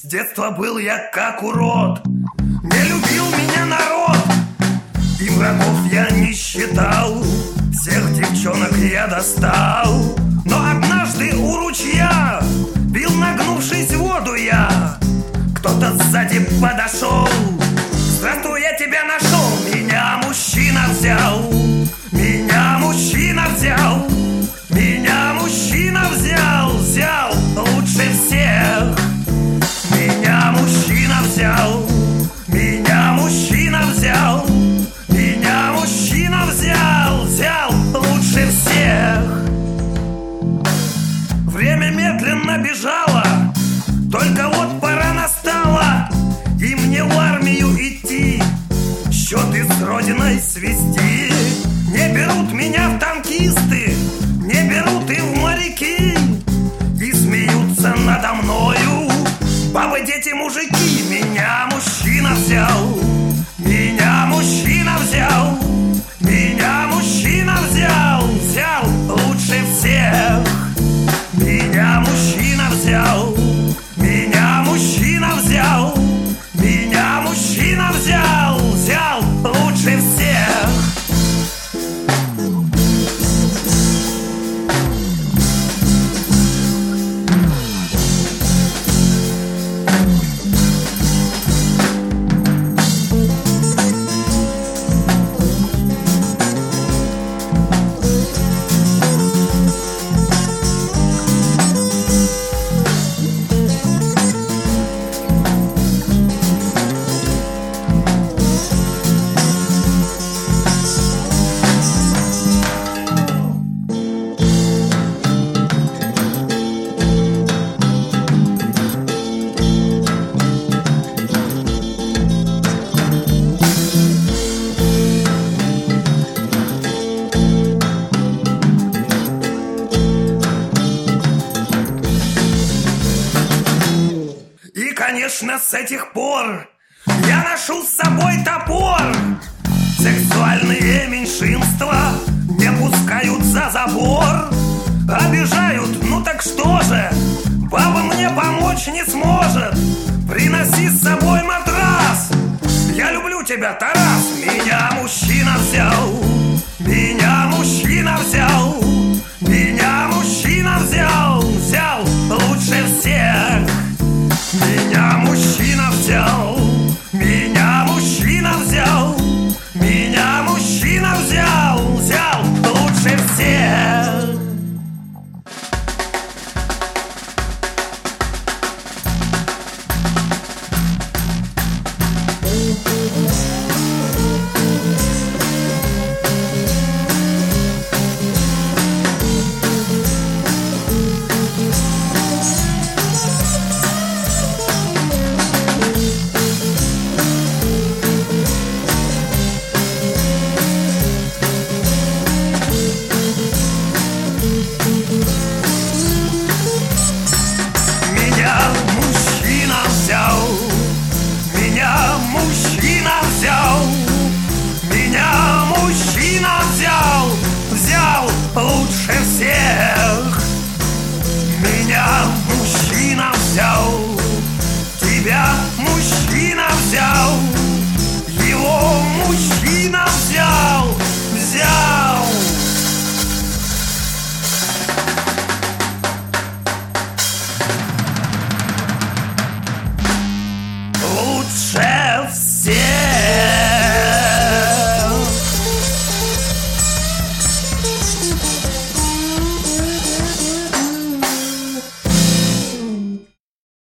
детства был я как урод. Не любил меня народ, и врагов я не считал. Всех девчонок я достал. Но однажды у ручья пил, нагнувшись в воду я. Кто-то сзади подошел: здравствуй, я тебя нашел. Меня мужчина взял. Меня мужчина взял. Меня мужчина взял. Взял лучше всех. Меня мужчина взял. Меня мужчина взял. Меня мужчина взял. Взял лучше всех. Время медленно бежало, только вот пора настала, и мне в армию идти, счеты с родиной свести. Не берут меня в танкисты, не берут и в моряки, и смеются надо мною бабы, дети, мужики. Меня мужчина взял. Меня мужчина взял. Меня мужчина взял. Взял лучше всех. Меня мужчина взял. Меня мужчина взял. Меня мужчина взял. Взял лучше всех. Конечно, с этих пор я ношу с собой топор. Сексуальные меньшинства не пускают за забор. Обижают, ну так что же, баба мне помочь не сможет. Приноси с собой матрас. Я люблю тебя, Тарас.